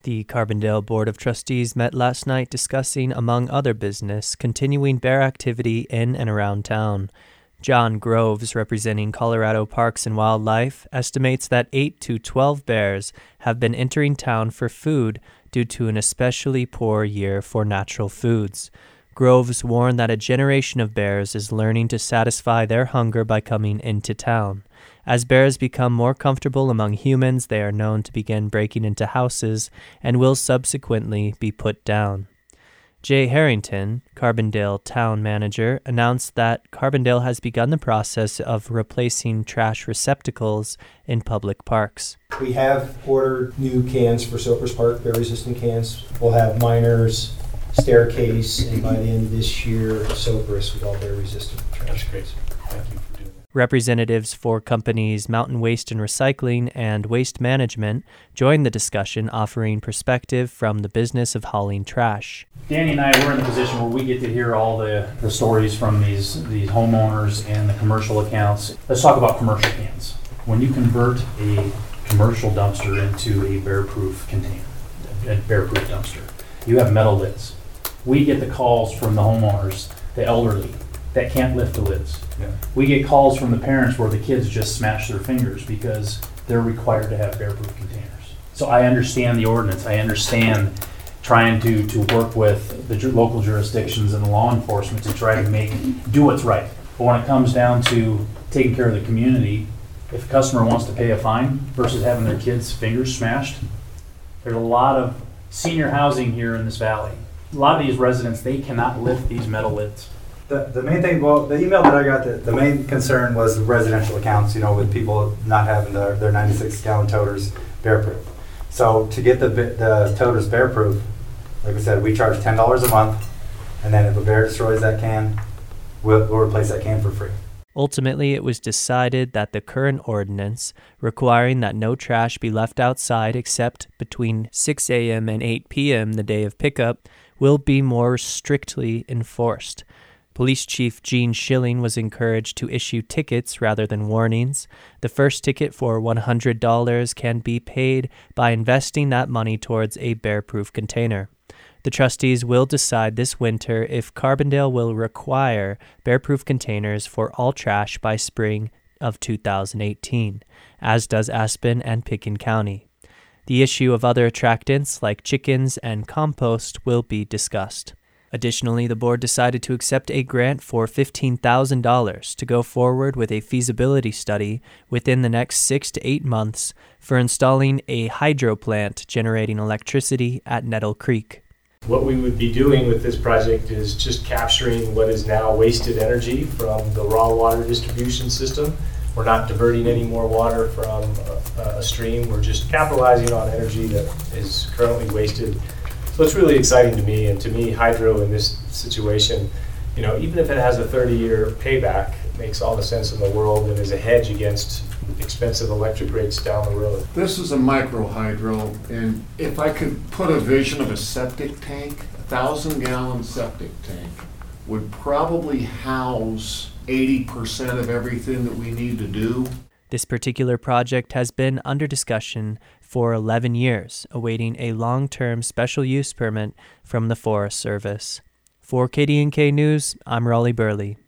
The Carbondale Board of Trustees met last night discussing, among other business, continuing bear activity in and around town. John Groves, representing Colorado Parks and Wildlife, estimates that 8 to 12 bears have been entering town for food due to an especially poor year for natural foods. Groves warned that a generation of bears is learning to satisfy their hunger by coming into town. As bears become more comfortable among humans, they are known to begin breaking into houses and will subsequently be put down. Jay Harrington, Carbondale town manager, announced that Carbondale has begun the process of replacing trash receptacles in public parks. We have ordered new cans for Soapers Park, bear-resistant cans. We'll have Miners, Staircase, and by the end of this year, Soapers with all bear-resistant trash cans. Thank you for doing that. Representatives for companies Mountain Waste and Recycling and Waste Management joined the discussion, offering perspective from the business of hauling trash. Danny and I, we're in the position where we get to hear all the stories from these homeowners and the commercial accounts. Let's talk about commercial cans. When you convert a commercial dumpster into a bear-proof container, a bear-proof dumpster, you have metal lids. We get the calls from the homeowners, the elderly, that can't lift the lids. Yeah. We get calls from the parents where the kids just smash their fingers because they're required to have bear-proof containers. So I understand the ordinance. I understand trying to work with the local jurisdictions and the law enforcement to try to do what's right. But when it comes down to taking care of the community, if a customer wants to pay a fine versus having their kids' fingers smashed, there's a lot of senior housing here in this valley. A lot of these residents, they cannot lift these metal lids. The main thing, well, the email that I got, the main concern was the residential accounts, with people not having their 96-gallon toters bear-proof. So to get the toters bear-proof, like I said, we charge $10 a month, and then if a bear destroys that can, we'll replace that can for free. Ultimately, it was decided that the current ordinance, requiring that no trash be left outside except between 6 a.m. and 8 p.m. the day of pickup, will be more strictly enforced. Police Chief Gene Schilling was encouraged to issue tickets rather than warnings. The first ticket for $100 can be paid by investing that money towards a bear-proof container. The trustees will decide this winter if Carbondale will require bear-proof containers for all trash by spring of 2018, as does Aspen and Pitkin County. The issue of other attractants like chickens and compost will be discussed. Additionally, the board decided to accept a grant for $15,000 to go forward with a feasibility study within the next 6 to 8 months for installing a hydro plant generating electricity at Nettle Creek. What we would be doing with this project is just capturing what is now wasted energy from the raw water distribution system. We're not diverting any more water from a stream. We're just capitalizing on energy that is currently wasted. So it's really exciting to me, and to me, hydro in this situation, even if it has a 30-year payback, makes all the sense in the world and is a hedge against expensive electric rates down the road. This is a micro hydro, and if I could put a vision of a septic tank, 1,000-gallon septic tank would probably house 80% of everything that we need to do. This particular project has been under discussion for 11 years, awaiting a long-term special use permit from the Forest Service. For KDNK News, I'm Raleigh Burley.